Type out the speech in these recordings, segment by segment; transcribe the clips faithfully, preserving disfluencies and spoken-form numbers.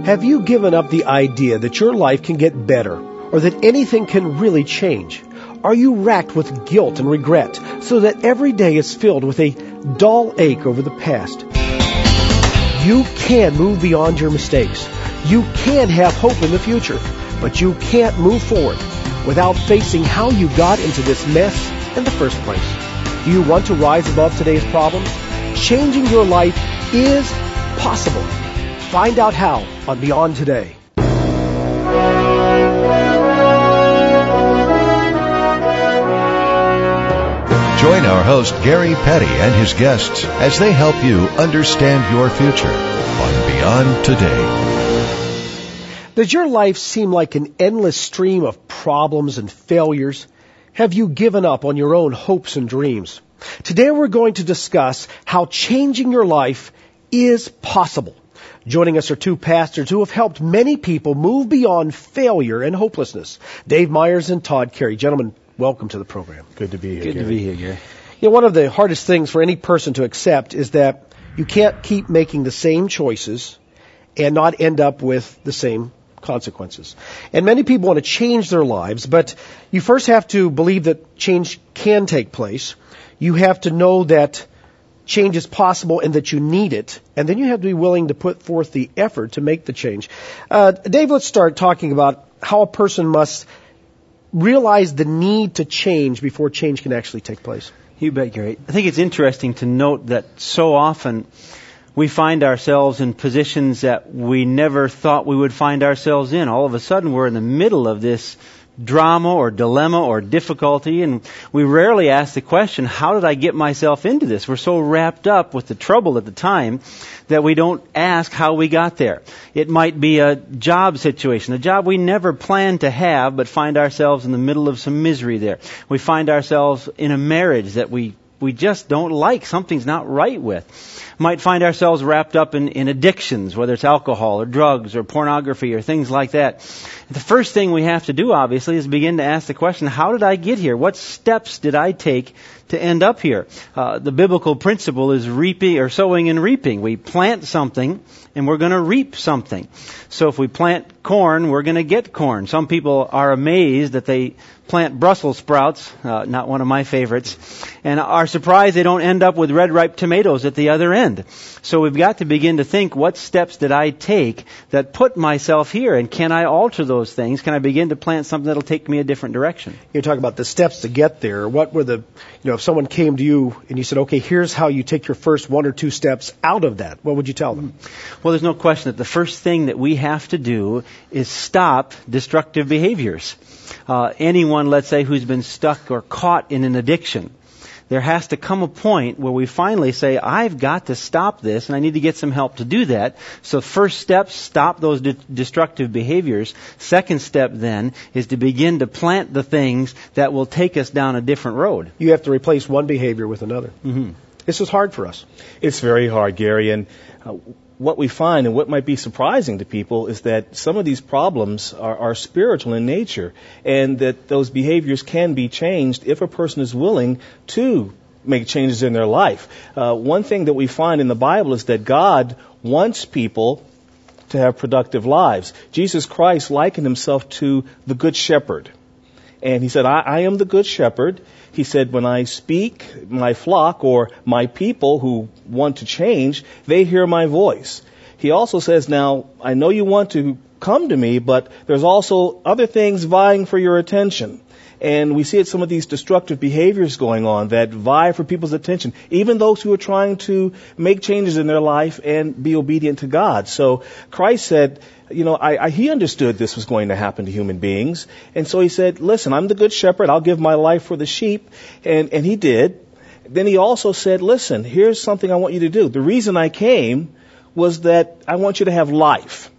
Have you given up the idea that your life can get better or that anything can really change? Are you racked with guilt and regret so that every day is filled with a dull ache over the past? You can move beyond your mistakes. You can have hope in the future, but you can't move forward without facing how you got into this mess in the first place. Do you want to rise above today's problems? Changing your life is possible. Find out how on Beyond Today. Join our host, Gary Petty, and his guests as they help you understand your future on Beyond Today. Does your life seem like an endless stream of problems and failures? Have you given up on your own hopes and dreams? Today we're going to discuss how changing your life is possible. Joining us are two pastors who have helped many people move beyond failure and hopelessness. Dave Myers and Todd Carey. Gentlemen, welcome to the program. Good to be here, Good Gary. to be here, Gary. You know, one of the hardest things for any person to accept is that you can't keep making the same choices and not end up with the same consequences. And many people want to change their lives, but you first have to believe that change can take place. You have to know that change is possible and that you need it, and then you have to be willing to put forth the effort to make the change. Uh, Dave, let's start talking about how a person must realize the need to change before change can actually take place. You bet, Gary. I think it's interesting to note that so often we find ourselves in positions that we never thought we would find ourselves in. All of a sudden, we're in the middle of this drama or dilemma or difficulty, and we rarely ask the question, how did I get myself into this? We're so wrapped up with the trouble at the time that we don't ask how we got there. It might be a job situation, a job we never planned to have, but find ourselves in the middle of some misery there. We find ourselves in a marriage that we we just don't like, something's not right with. Might find ourselves wrapped up in, in addictions, whether it's alcohol or drugs or pornography or things like that. The first thing we have to do, obviously, is begin to ask the question, how did I get here? What steps did I take to end up here? Uh, the biblical principle is reaping or sowing and reaping. We plant something and we're going to reap something. So if we plant corn, we're going to get corn. Some people are amazed that they plant Brussels sprouts, uh, not one of my favorites, and are surprised they don't end up with red ripe tomatoes at the other end. So we've got to begin to think, what steps did I take that put myself here, and can I alter those things? Can I begin to plant something that'll take me a different direction? You're talking about the steps to get there. What were the, you know, if someone came to you and you said, okay, here's how you take your first one or two steps out of that, what would you tell them? Well, there's no question that the first thing that we have to do is stop destructive behaviors. Uh, anyone, let's say, who's been stuck or caught in an addiction, there has to come a point where we finally say, I've got to stop this, and I need to get some help to do that. So first step, stop those de- destructive behaviors. Second step, then, is to begin to plant the things that will take us down a different road. You have to replace one behavior with another. Mm-hmm. This is hard for us. It's very hard, Gary, and uh, what we find and what might be surprising to people is that some of these problems are, are spiritual in nature, and that those behaviors can be changed if a person is willing to make changes in their life. Uh, one thing that we find in the Bible is that God wants people to have productive lives. Jesus Christ likened himself to the Good Shepherd. And he said, I, I am the Good Shepherd. He said, when I speak, my flock or my people who want to change, they hear my voice. He also says, now, I know you want to come to me, but there's also other things vying for your attention. And we see it, some of these destructive behaviors going on that vie for people's attention, even those who are trying to make changes in their life and be obedient to God. So Christ said, you know, I, I, he understood this was going to happen to human beings. And so he said, listen, I'm the good shepherd. I'll give my life for the sheep. And, and he did. Then he also said, listen, here's something I want you to do. The reason I came was that I want you to have life.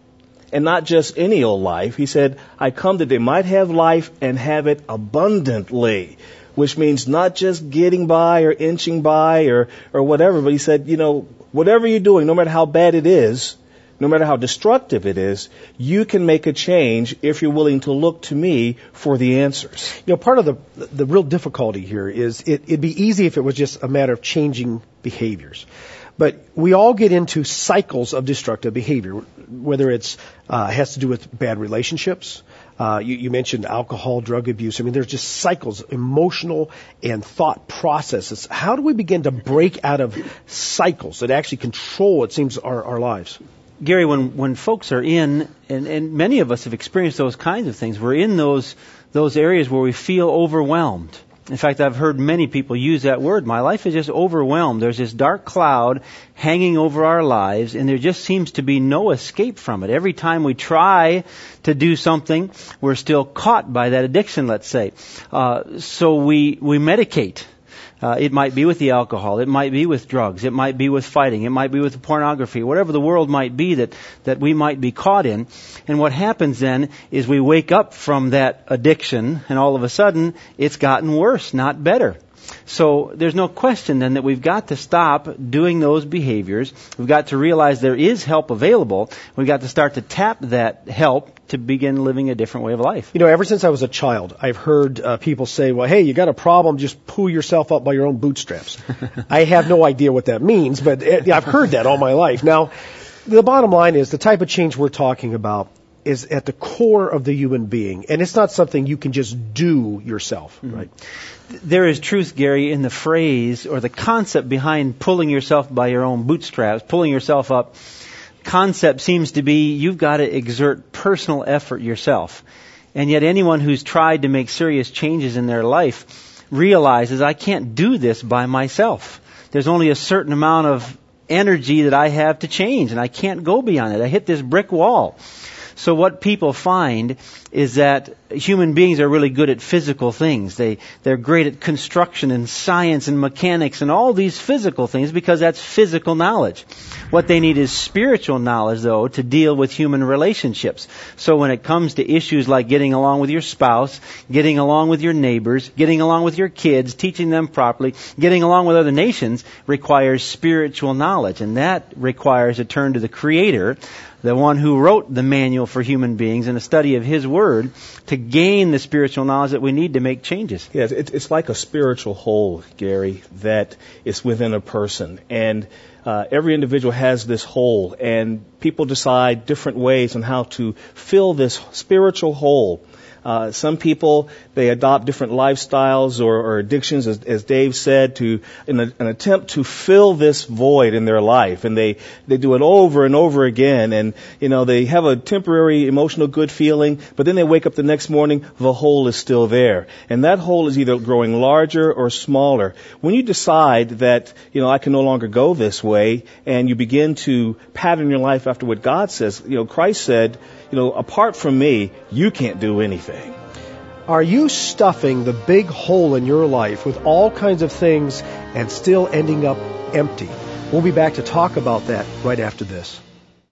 And not just any old life. He said, I come that they might have life and have it abundantly. Which means not just getting by or inching by or, or whatever. But he said, you know, whatever you're doing, no matter how bad it is, no matter how destructive it is, you can make a change if you're willing to look to me for the answers. You know, part of the the real difficulty here is it, it'd be easy if it was just a matter of changing behaviors. But we all get into cycles of destructive behavior, whether it's uh, has to do with bad relationships. Uh, you, you mentioned alcohol, drug abuse. I mean, there's just cycles, emotional and thought processes. How do we begin to break out of cycles that actually control, it seems, our, our lives? Gary, when, when folks are in, and, and many of us have experienced those kinds of things, we're in those those areas where we feel overwhelmed. In fact, I've heard many people use that word. My life is just overwhelmed. There's this dark cloud hanging over our lives, and there just seems to be no escape from it. Every time we try to do something, we're still caught by that addiction, let's say. Uh, so we, we medicate. Uh, it might be with the alcohol. It might be with drugs. It might be with fighting. It might be with pornography. Whatever the world might be that, that we might be caught in. And what happens then is we wake up from that addiction, and all of a sudden it's gotten worse, not better. So there's no question then that we've got to stop doing those behaviors. We've got to realize there is help available. We've got to start to tap that help to begin living a different way of life. You know, ever since I was a child, I've heard uh, people say, well, hey, you got a problem, just pull yourself up by your own bootstraps. I have no idea what that means, but it, I've heard that all my life. Now, the bottom line is the type of change we're talking about is at the core of the human being, and it's not something you can just do yourself, mm-hmm. right? There is truth, Gary, in the phrase or the concept behind pulling yourself by your own bootstraps, pulling yourself up. Concept seems to be you've got to exert personal effort yourself. And yet anyone who's tried to make serious changes in their life realizes I can't do this by myself. There's only a certain amount of energy that I have to change, and I can't go beyond it. I hit this brick wall. So what people find is that human beings are really good at physical things. They, they're great at construction and science and mechanics and all these physical things because that's physical knowledge. What they need is spiritual knowledge, though, to deal with human relationships. So when it comes to issues like getting along with your spouse, getting along with your neighbors, getting along with your kids, teaching them properly, getting along with other nations requires spiritual knowledge. And that requires a turn to the Creator, the one who wrote the manual for human beings and a study of His Word to gain the spiritual knowledge that we need to make changes. Yes, it, it's like a spiritual hole, Gary, that is within a person. And uh, every individual has this hole, and people decide different ways on how to fill this spiritual hole. Uh, some people, they adopt different lifestyles or, or addictions, as, as Dave said, to in a, an attempt to fill this void in their life. And they, they do it over and over again. And, you know, they have a temporary emotional good feeling, but then they wake up the next morning, the hole is still there. And that hole is either growing larger or smaller. When you decide that, you know, I can no longer go this way, and you begin to pattern your life after what God says, you know, Christ said, you know, apart from me, you can't do anything. Are you stuffing the big hole in your life with all kinds of things and still ending up empty? We'll be back to talk about that right after this.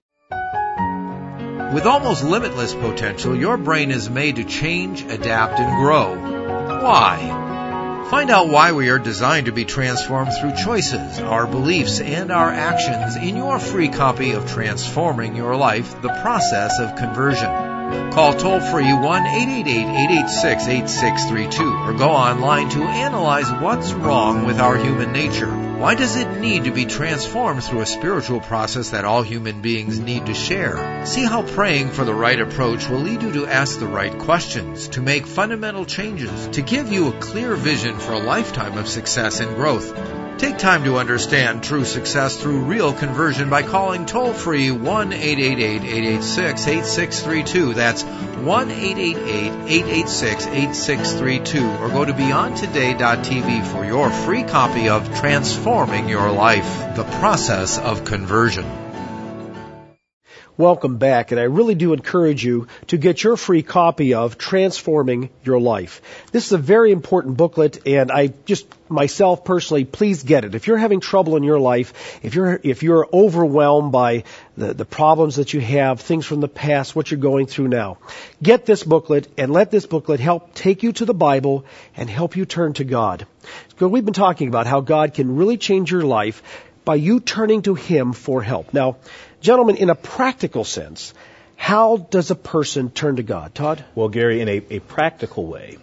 With almost limitless potential, your brain is made to change, adapt, and grow. Why? Find out why we are designed to be transformed through choices, our beliefs, and our actions in your free copy of Transforming Your Life, The Process of Conversion. Call toll-free one eight eight eight, eight eight six, eight six three two or go online to analyze what's wrong with our human nature. Why does it need to be transformed through a spiritual process that all human beings need to share? See how praying for the right approach will lead you to ask the right questions, to make fundamental changes, to give you a clear vision for a lifetime of success and growth. Take time to understand true success through real conversion by calling toll-free one eight eight eight, eight eight six, eight six three two. That's one eight eight eight, eight eight six, eight six three two. Or go to beyond today dot t v for your free copy of Transforming Your Life, The Process of Conversion. Welcome back, and I really do encourage you to get your free copy of Transforming Your Life. This is a very important booklet, and I just, myself personally, please get it. If you're having trouble in your life, if you're if you're overwhelmed by the, the problems that you have, things from the past, what you're going through now, get this booklet, and let this booklet help take you to the Bible and help you turn to God. So we've been talking about how God can really change your life by you turning to Him for help. Now, gentlemen, in a practical sense, how does a person turn to God? Todd? Well, Gary, in a, a practical way,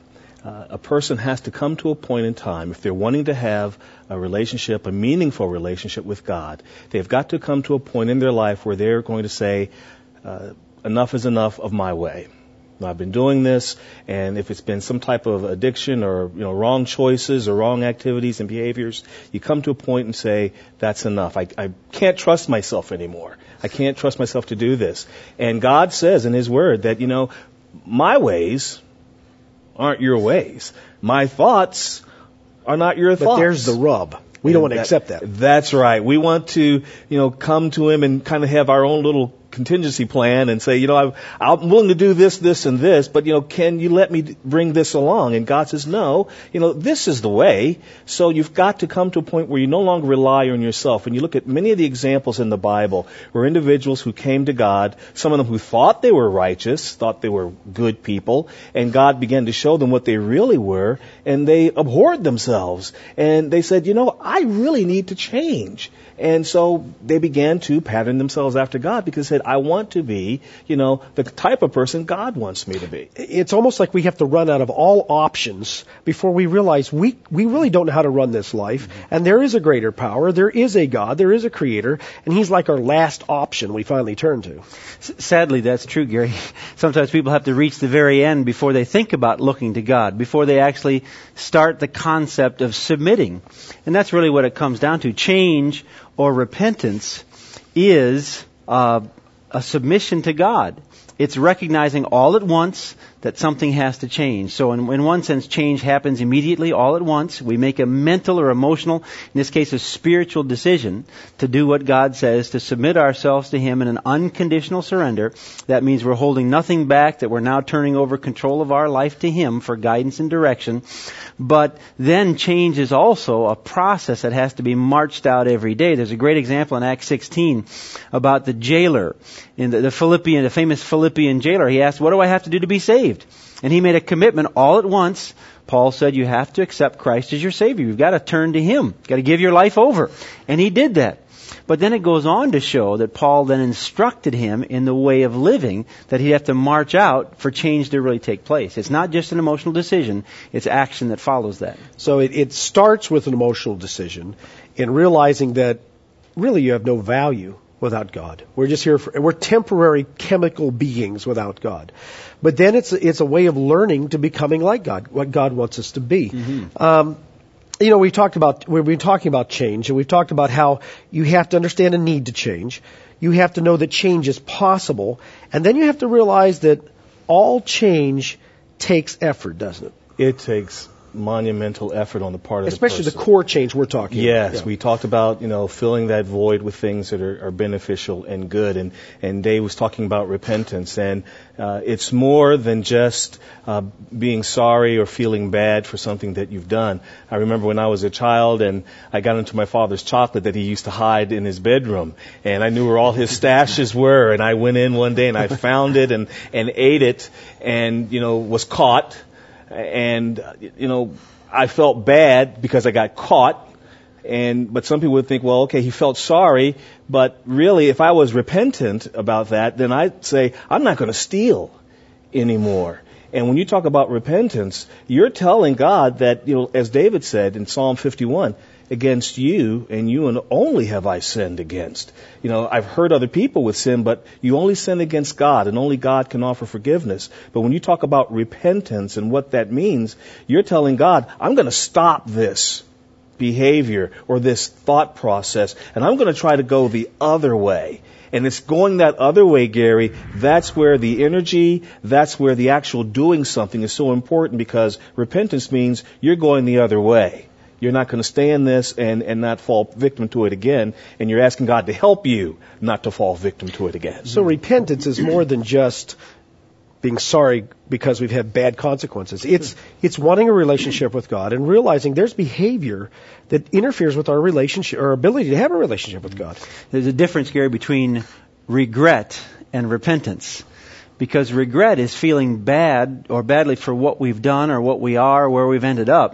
uh, a person has to come to a point in time, if they're wanting to have a relationship, a meaningful relationship with God, they've got to come to a point in their life where they're going to say, uh, enough is enough of my way. I've been doing this, and if it's been some type of addiction or, you know, wrong choices or wrong activities and behaviors, you come to a point and say, that's enough. I, I can't trust myself anymore. I can't trust myself to do this. And God says in His Word that, you know, my ways aren't your ways. My thoughts are not your but thoughts. But there's the rub. We don't want to that, accept that. That's right. We want to, you know, come to Him and kind of have our own little contingency plan and say, you know, I've, I'm willing to do this, this, and this, but, you know, can you let me bring this along? And God says, no, you know, this is the way. So you've got to come to a point where you no longer rely on yourself. And you look at many of the examples in the Bible where individuals who came to God, some of them who thought they were righteous, thought they were good people, and God began to show them what they really were, and they abhorred themselves. And they said, you know, I really need to change. And so they began to pattern themselves after God because they said, I want to be, you know, the type of person God wants me to be. It's almost like we have to run out of all options before we realize we, we really don't know how to run this life. Mm-hmm. And there is a greater power. There is a God. There is a creator. And He's like our last option we finally turn to. Sadly, that's true, Gary. Sometimes people have to reach the very end before they think about looking to God, before they actually start the concept of submitting. And that's really what it comes down to. Change or repentance is uh, a submission to God. It's recognizing all at once that something has to change. So in, in one sense, change happens immediately, all at once. We make a mental or emotional, in this case a spiritual decision to do what God says, to submit ourselves to Him in an unconditional surrender. That means we're holding nothing back, that we're now turning over control of our life to Him for guidance and direction. But then change is also a process that has to be marched out every day. There's a great example in Acts sixteen about the jailer, in the, the Philippian, the famous Philippian jailer. He asked, what do I have to do to be saved? And he made a commitment all at once. Paul said, you have to accept Christ as your Savior. You've got to turn to Him. You've got to give your life over. And he did that. But then it goes on to show that Paul then instructed him in the way of living that he'd have to march out for change to really take place. It's not just an emotional decision. It's action that follows that. So it, it starts with an emotional decision in realizing that really you have no value without God. We're just here for, we're temporary chemical beings without God. But then it's it's a way of learning to becoming like God, what God wants us to be. Mm-hmm. Um, you know, we talked about we've been talking about change, and we've talked about how you have to understand a need to change. You have to know that change is possible, and then you have to realize that all change takes effort, doesn't it? It takes monumental effort on the part of especially the person. the core change we're talking yes, about. Yes, yeah. We talked about, you know, filling that void with things that are, are beneficial and good, and and Dave was talking about repentance, and uh, it's more than just uh, being sorry or feeling bad for something that you've done. I remember when I was a child and I got into my father's chocolate that he used to hide in his bedroom, and I knew where all his stashes were, and I went in one day and I found it and and ate it, and you know was caught. And, you know, I felt bad because I got caught. And, but some people would think, well, okay, he felt sorry. But really, if I was repentant about that, then I'd say, I'm not going to steal anymore. And when you talk about repentance, you're telling God that, you know, as David said in Psalm fifty-one, against you and you and only have I sinned against. You know, I've heard other people with sin, but you only sin against God, and only God can offer forgiveness. But when you talk about repentance and what that means, you're telling God, I'm going to stop this behavior or this thought process, and I'm going to try to go the other way. And it's going that other way, Gary, that's where the energy, that's where the actual doing something is so important, because repentance means you're going the other way. You're not going to stay in this and, and not fall victim to it again. And you're asking God to help you not to fall victim to it again. So repentance is more than just being sorry because we've had bad consequences. It's it's wanting a relationship with God and realizing there's behavior that interferes with our relationship, our ability to have a relationship with God. There's a difference, Gary, between regret and repentance. Because regret is feeling bad or badly for what we've done or what we are or where we've ended up.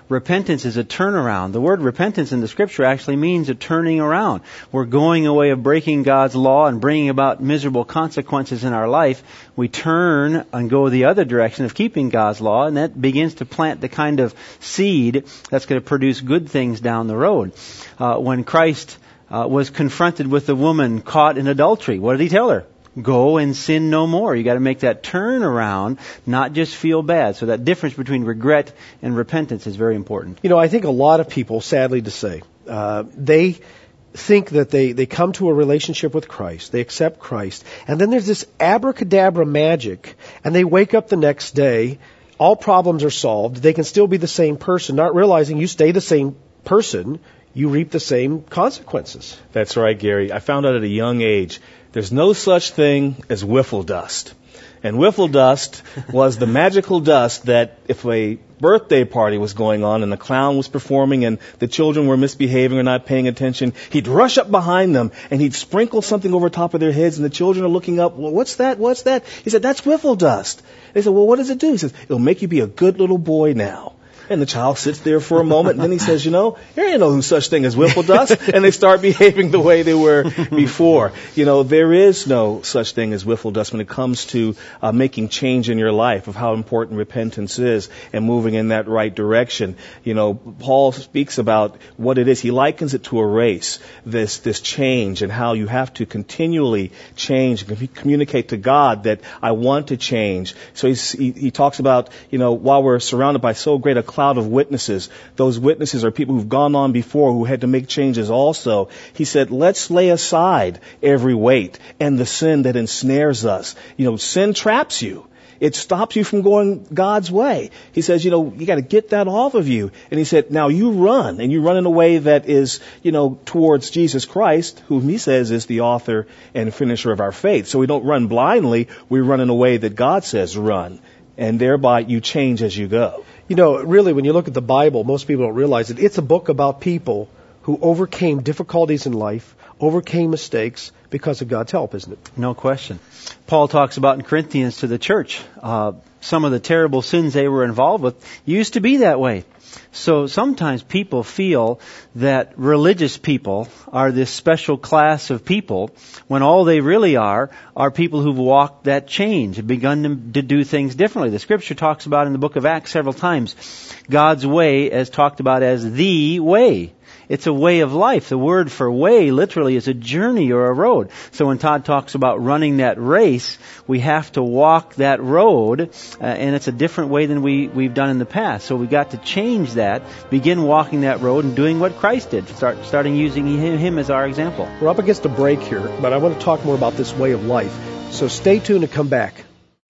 Repentance is a turnaround. The word repentance in the Scripture actually means a turning around. We're going away of breaking God's law and bringing about miserable consequences in our life. We turn and go the other direction of keeping God's law, and that begins to plant the kind of seed that's going to produce good things down the road. Uh, when Christ uh, was confronted with the woman caught in adultery, what did he tell her? Go and sin no more. You got to make that turn around, not just feel bad. So that difference between regret and repentance is very important. You know, I think a lot of people, sadly to say, uh, they think that they, they come to a relationship with Christ, they accept Christ, and then there's this abracadabra magic, and they wake up the next day, all problems are solved, they can still be the same person, not realizing you stay the same person, you reap the same consequences. That's right, Gary. I found out at a young age, there's no such thing as wiffle dust. And wiffle dust was the magical dust that if a birthday party was going on and the clown was performing and the children were misbehaving or not paying attention, he'd rush up behind them and he'd sprinkle something over top of their heads and the children are looking up, well, what's that? What's that? He said, that's wiffle dust. They said, well, what does it do? He says, it'll make you be a good little boy now. And the child sits there for a moment, and then he says, you know, there ain't no such thing as wiffle dust. And they start behaving the way they were before. You know, there is no such thing as wiffle dust when it comes to uh, making change in your life, of how important repentance is and moving in that right direction. You know, Paul speaks about what it is. He likens it to a race, this this change, and how you have to continually change and communicate to God that I want to change. So he's, he, he talks about, you know, while we're surrounded by so great a cloud of witnesses. Those witnesses are people who've gone on before who had to make changes also. He said, let's lay aside every weight and the sin that ensnares us. You know, sin traps you. It stops you from going God's way. He says, you know, you got to get that off of you. And he said, now you run, and you run in a way that is, you know, towards Jesus Christ, whom he says is the author and finisher of our faith. So we don't run blindly. We run in a way that God says run. And thereby you change as you go. You know, really, when you look at the Bible, most people don't realize it. It's a book about people who overcame difficulties in life, overcame mistakes because of God's help, isn't it? No question. Paul talks about in Corinthians to the church, uh, some of the terrible sins they were involved with used to be that way. So sometimes people feel that religious people are this special class of people when all they really are are people who've walked that change, have begun to, to do things differently. The Scripture talks about in the book of Acts several times God's way as talked about as the way. It's a way of life. The word for way literally is a journey or a road. So when Todd talks about running that race, we have to walk that road, uh, and it's a different way than we, we've done in the past. So we got to change that, begin walking that road and doing what Christ did, start starting using him, him as our example. We're up against a break here, but I want to talk more about this way of life. So stay tuned and come back.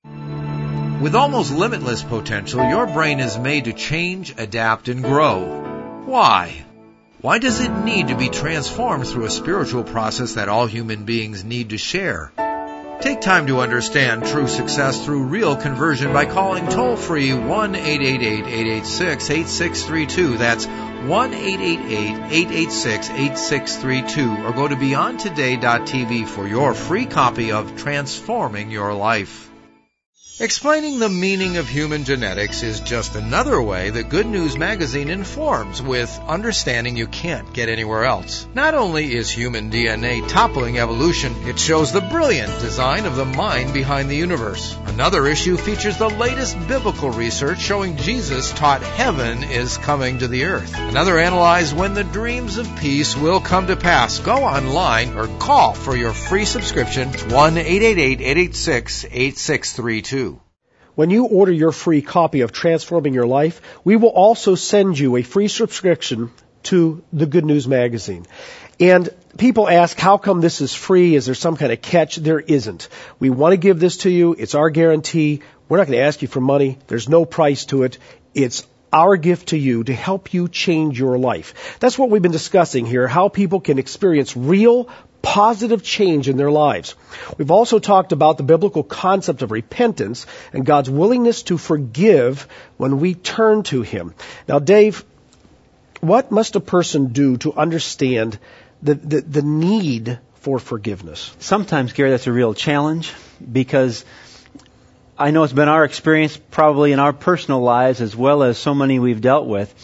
With almost limitless potential, your brain is made to change, adapt, and grow. Why? Why does it need to be transformed through a spiritual process that all human beings need to share? Take time to understand true success through real conversion by calling toll-free one eight eight eight, eight eight six, eight six three two. That's one eight eight eight, eight eight six, eight six three two. Or go to beyond today dot t v for your free copy of Transforming Your Life. Explaining the meaning of human genetics is just another way that Good News Magazine informs with understanding you can't get anywhere else. Not only is human D N A toppling evolution, it shows the brilliant design of the mind behind the universe. Another issue features the latest biblical research showing Jesus taught heaven is coming to the earth. Another analyzes when the dreams of peace will come to pass. Go online or call for your free subscription. It's one eight eight eight, eight eight six, eight six three two. When you order your free copy of Transforming Your Life, we will also send you a free subscription to the Good News Magazine. And people ask, how come this is free? Is there some kind of catch? There isn't. We want to give this to you. It's our guarantee. We're not going to ask you for money. There's no price to it. It's our gift to you to help you change your life. That's what we've been discussing here, how people can experience real positive change in their lives. We've also talked about the biblical concept of repentance and God's willingness to forgive when we turn to Him. Now, Dave, what must a person do to understand the, the, the need for forgiveness? Sometimes, Gary, that's a real challenge because I know it's been our experience probably in our personal lives as well as so many we've dealt with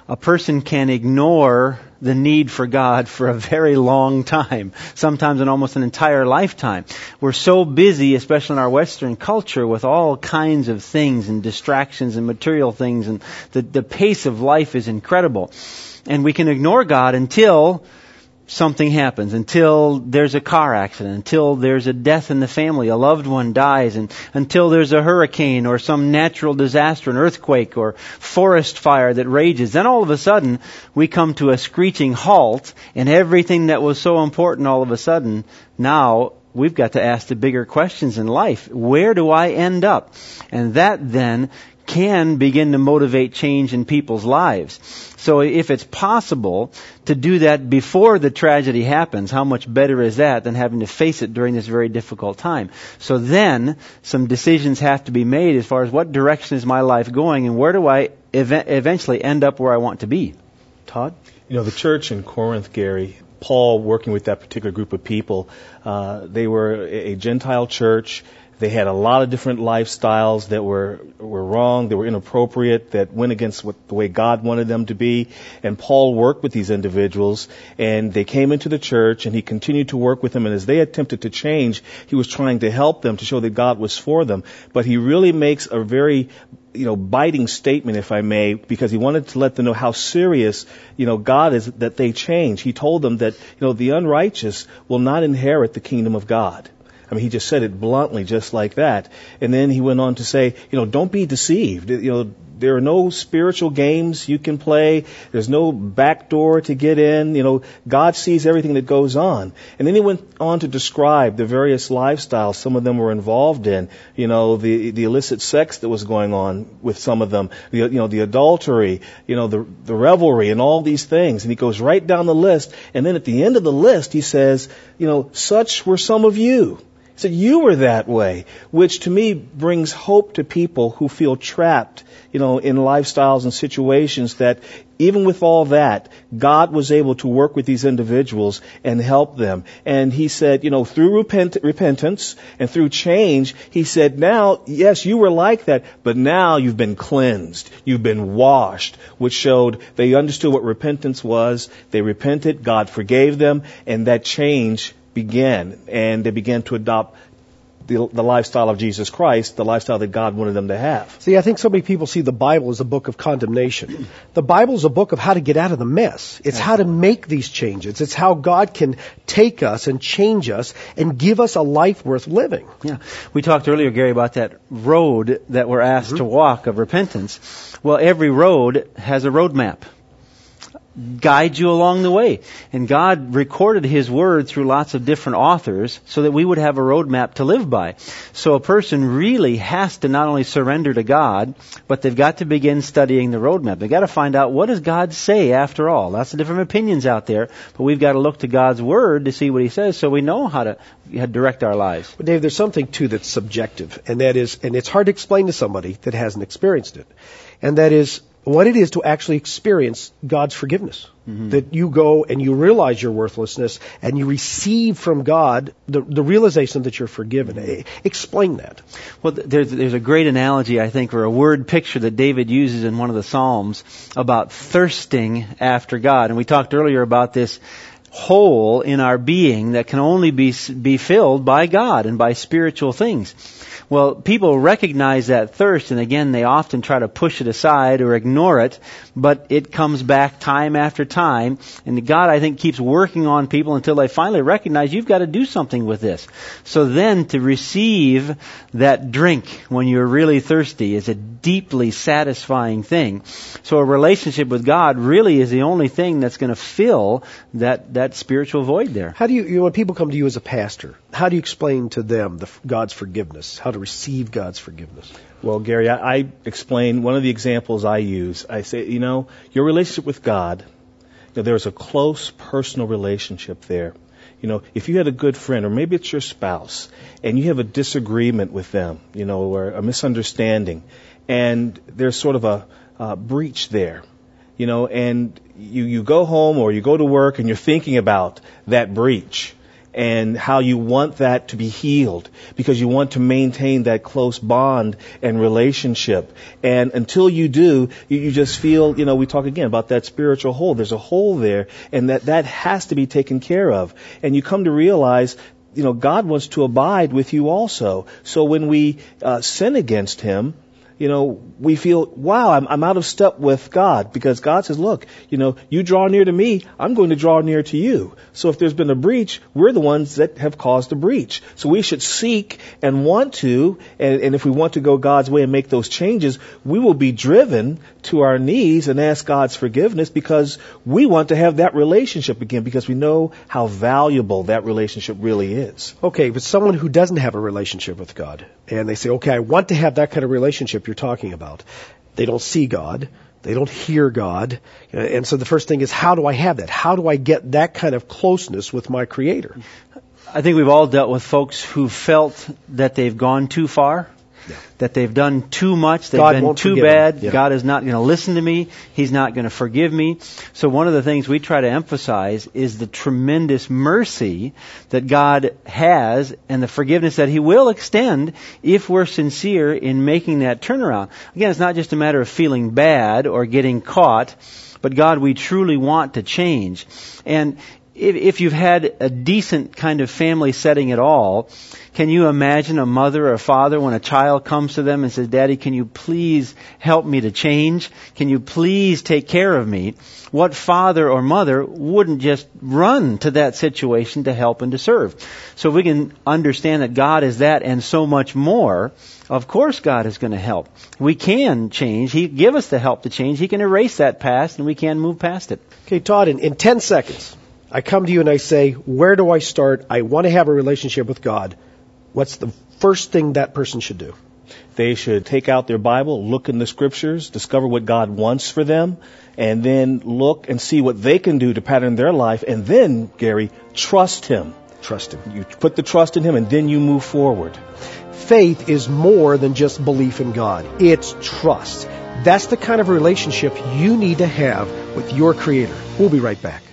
a person can ignore the need for God for a very long time, sometimes in almost an entire lifetime. We're so busy, especially in our Western culture, with all kinds of things and distractions and material things, and the, the pace of life is incredible. And we can ignore God until something happens, until there's a car accident, until there's a death in the family, a loved one dies, and until there's a hurricane or some natural disaster, an earthquake or forest fire that rages. Then all of a sudden, we come to a screeching halt, and everything that was so important all of a sudden, now we've got to ask the bigger questions in life. Where do I end up? And that then can begin to motivate change in people's lives. So if it's possible to do that before the tragedy happens, how much better is that than having to face it during this very difficult time? So then some decisions have to be made as far as what direction is my life going and where do I ev- eventually end up where I want to be. Todd? You know, the church in Corinth, Gary, Paul working with that particular group of people, uh, they were a Gentile church. They had a lot of different lifestyles that were were wrong, that were inappropriate, that went against what the way God wanted them to be. And Paul worked with these individuals, and they came into the church, and he continued to work with them. And as they attempted to change, he was trying to help them to show that God was for them. But he really makes a very you know, biting statement, if I may, because he wanted to let them know how serious, you know, God is that they change. He told them that, you know, the unrighteous will not inherit the kingdom of God. I mean, he just said it bluntly, just like that. And then he went on to say, you know, don't be deceived. You know, there are no spiritual games you can play. There's no back door to get in. You know, God sees everything that goes on. And then he went on to describe the various lifestyles some of them were involved in. You know, the the illicit sex that was going on with some of them. The, you know, the adultery, you know, the the revelry and all these things. And he goes right down the list. And then at the end of the list, he says, you know, such were some of you. He said, you were that way, which to me brings hope to people who feel trapped, you know, in lifestyles and situations that even with all that, God was able to work with these individuals and help them. And he said, you know, through repent- repentance and through change, he said, now, yes, you were like that, but now you've been cleansed. You've been washed, which showed they understood what repentance was. They repented, God forgave them, and that change began, and they began to adopt the, the lifestyle of Jesus Christ, the lifestyle that God wanted them to have. See, I think so many people see the Bible as a book of condemnation. The Bible is a book of how to get out of the mess. It's how to make these changes. It's how God can take us and change us and give us a life worth living. Yeah. We talked earlier, Gary, about that road that we're asked mm-hmm. to walk of repentance. Well, every road has a road map. Guide you along the way. And God recorded His Word through lots of different authors so that we would have a roadmap to live by. So a person really has to not only surrender to God, but they've got to begin studying the roadmap. They've got to find out, what does God say after all? Lots of different opinions out there, but we've got to look to God's Word to see what He says so we know how to direct our lives. But Dave, there's something too that's subjective, and that is, and it's hard to explain to somebody that hasn't experienced it, and that is what it is to actually experience God's forgiveness. Mm-hmm. That you go and you realize your worthlessness and you receive from God the, the realization that you're forgiven. Mm-hmm. Explain that. Well, there's, there's a great analogy, I think, or a word picture that David uses in one of the Psalms about thirsting after God. And we talked earlier about this hole in our being that can only be be filled by God and by spiritual things. Well, people recognize that thirst, and again, they often try to push it aside or ignore it, but it comes back time after time, and God, I think, keeps working on people until they finally recognize you've got to do something with this. So then, to receive that drink when you're really thirsty is a deeply satisfying thing. So a relationship with God really is the only thing that's going to fill that, that spiritual void there. How do you, you know, when people come to you as a pastor, how do you explain to them the, God's forgiveness, how to receive God's forgiveness? Well, Gary, I, I explain one of the examples I use. I say, you know, your relationship with God, you know, there's a close personal relationship there. You know, if you had a good friend, or maybe it's your spouse, and you have a disagreement with them, you know, or a misunderstanding, and there's sort of a uh, breach there, you know, and you, you go home or you go to work and you're thinking about that breach. and how you want that to be healed because you want to maintain that close bond and relationship. And until you do, you, you just feel, you know, we talk again about that spiritual hole. There's a hole there, and that, that has to be taken care of. And you come to realize, you know, God wants to abide with you also. So when we uh, sin against Him, you know, we feel, wow, I'm, I'm out of step with God, because God says, look, you know, you draw near to me, I'm going to draw near to you. So if there's been a breach, we're the ones that have caused the breach. So we should seek and want to, and, and if we want to go God's way and make those changes, we will be driven to our knees and ask God's forgiveness, because we want to have that relationship again, because we know how valuable that relationship really is. Okay, but someone who doesn't have a relationship with God, and they say, okay, I want to have that kind of relationship you're talking about. They don't see God. They don't hear God. And so the first thing is, how do I have that? How do I get that kind of closeness with my Creator? I think we've all dealt with folks who felt that they've gone too far, yeah. that they've done too much, they've God been won't too forgive bad, them. Yeah. God is not going to listen to me, He's not going to forgive me. So one of the things we try to emphasize is the tremendous mercy that God has and the forgiveness that He will extend if we're sincere in making that turnaround. Again, it's not just a matter of feeling bad or getting caught, but God, we truly want to change. And if, if you've had a decent kind of family setting at all, can you imagine a mother or a father when a child comes to them and says, Daddy, can you please help me to change? Can you please take care of me? What father or mother wouldn't just run to that situation to help and to serve? So if we can understand that God is that and so much more, of course God is going to help. We can change. He give us the help to change. He can erase that past and we can move past it. Okay, Todd, in, in ten seconds, I come to you and I say, where do I start? I want to have a relationship with God. What's the first thing that person should do? They should take out their Bible, look in the Scriptures, discover what God wants for them, and then look and see what they can do to pattern their life. And then, Gary, trust Him. Trust Him. You put the trust in Him, and then you move forward. Faith is more than just belief in God. It's trust. That's the kind of relationship you need to have with your Creator. We'll be right back.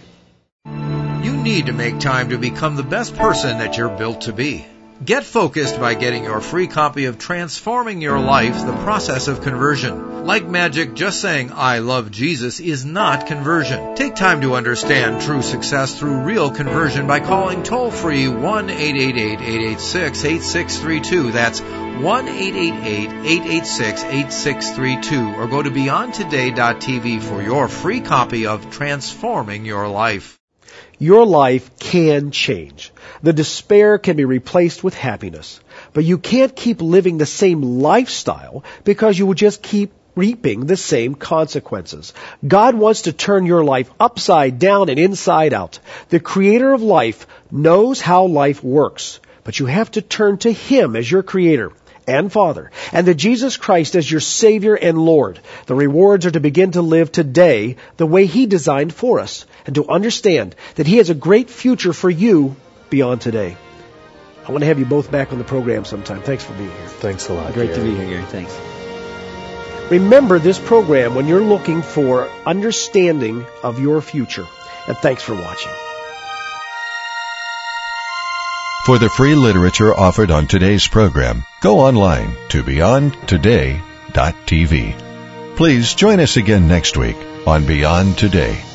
You need to make time to become the best person that you're built to be. Get focused by getting your free copy of Transforming Your Life, the Process of Conversion. Like magic, just saying, I love Jesus is not conversion. Take time to understand true success through real conversion by calling toll-free one eight eight eight, eight eight six, eight six three two. That's one eight eight eight, eight eight six, eight six three two. Or go to beyond today dot t v for your free copy of Transforming Your Life. Your life can change. The despair can be replaced with happiness. But you can't keep living the same lifestyle because you will just keep reaping the same consequences. God wants to turn your life upside down and inside out. The Creator of life knows how life works, but you have to turn to Him as your Creator and Father, and to Jesus Christ as your Savior and Lord. The rewards are to begin to live today the way He designed for us, and to understand that He has a great future for you beyond today. I want to have you both back on the program sometime. Thanks for being here. Thanks a lot, Great Gary. to be here, Gary. Thanks. Remember this program when you're looking for understanding of your future. And thanks for watching. For the free literature offered on today's program, go online to beyond today dot t v. Please join us again next week on Beyond Today.